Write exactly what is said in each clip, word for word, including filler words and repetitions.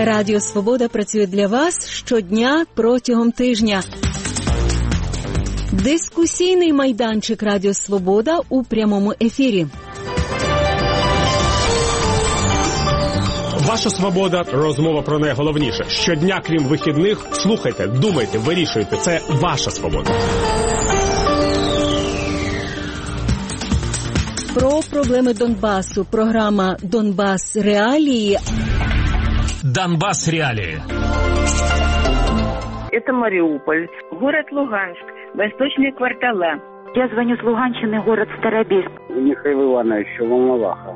Радіо Свобода працює для вас щодня протягом тижня. Дискусійний майданчик Радіо Свобода у прямому ефірі. Ваша свобода – розмова про найголовніше. Щодня, крім вихідних, слухайте, думайте, вирішуйте. Це ваша свобода. Про проблеми Донбасу. Програма «Донбас. Реалії». Донбас. Реалии. Это Мариуполь, город Луганск, восточные квартала. Я звоню с Луганщины, город Старобельск. Михаил Иванович, Волноваха.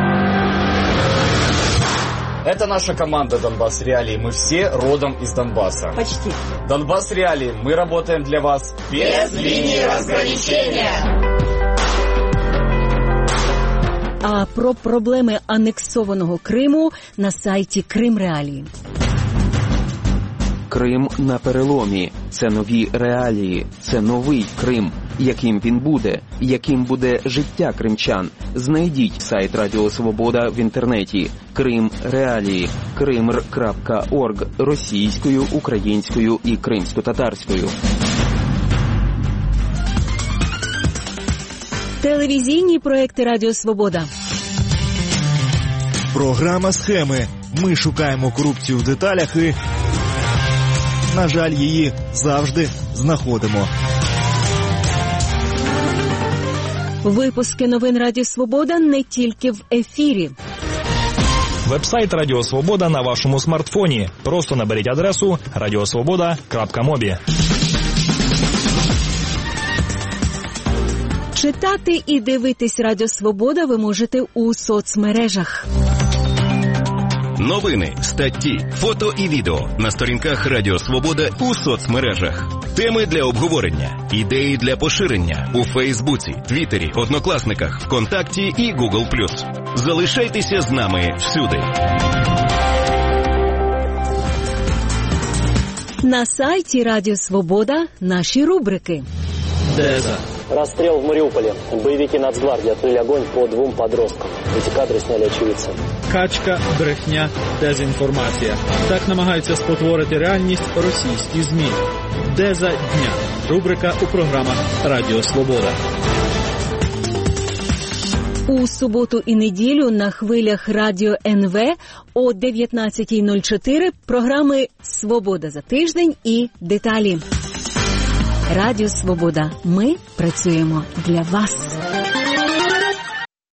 Это наша команда «Донбас Реалии». Мы все родом из Донбасса. Почти. «Донбас Реалии». Мы работаем для вас без линии разграничения. А про проблеми анексованого Криму на сайті Крим Реалії. Крим на переломі. Це нові реалії. Це новий Крим. Яким він буде? Яким буде життя кримчан? Знайдіть сайт Радіо Свобода в інтернеті. Крим Реалії. кримр крапка орг. Російською, українською і кримсько-татарською. Телевізійні проекти Радіо Свобода. Програма «Схеми». Ми шукаємо корупцію в деталях і, на жаль, її завжди знаходимо. Випуски новин Радіо Свобода не тільки в ефірі. Веб-сайт Радіо Свобода на вашому смартфоні. Просто наберіть адресу радіосвобода крапка мобі. Читати і дивитись Радіо Свобода ви можете у соцмережах. Новини, статті, фото і відео на сторінках Радіо Свобода у соцмережах. Теми для обговорення, ідеї для поширення у Фейсбуці, Твіттері, Однокласниках, ВКонтакті і Google плюс. Залишайтеся з нами всюди. На сайті Радіо Свобода наші рубрики. Деза. Расстрел в Мариуполе. Боевики Нацгвардии открыли огонь по двум подросткам. Эти кадры сняли очевидцы. Качка, брехня, дезінформація. Так намагаються спотворити реальність російські ЗМІ. Деза дня. Рубрика у програмах Радіо Свобода. У суботу і неділю на хвилях Радіо ен ве о дев'ятнадцята нуль чотири програми «Свобода за тиждень» і «Деталі». Радіо Свобода. Ми працюємо для вас.